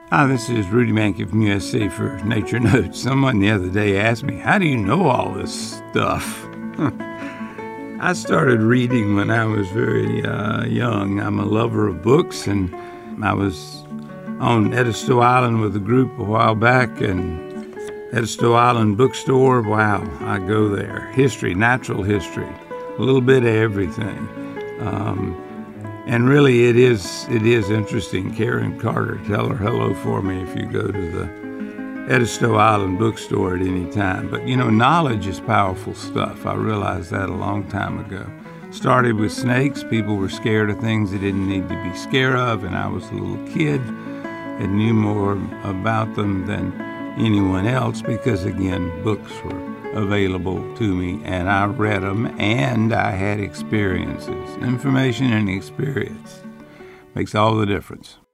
Hi, this is Rudy Mankey from USC for Nature Notes. Someone the other day asked me, how do you know all this stuff? I started reading when I was very young. I'm a lover of books, and I was on Edisto Island with a group a while back, and Edisto Island Bookstore, wow, I go there. History, natural history, a little bit of everything. And really, it is interesting. Karen Carter, tell her hello for me if you go to the Edisto Island Bookstore at any time. But, knowledge is powerful stuff. I realized that a long time ago. Started with snakes. People were scared of things they didn't need to be scared of, and I was a little kid and knew more about them than anyone else because, again, books were available to me, and I read them, and I had experiences. Information and experience makes all the difference.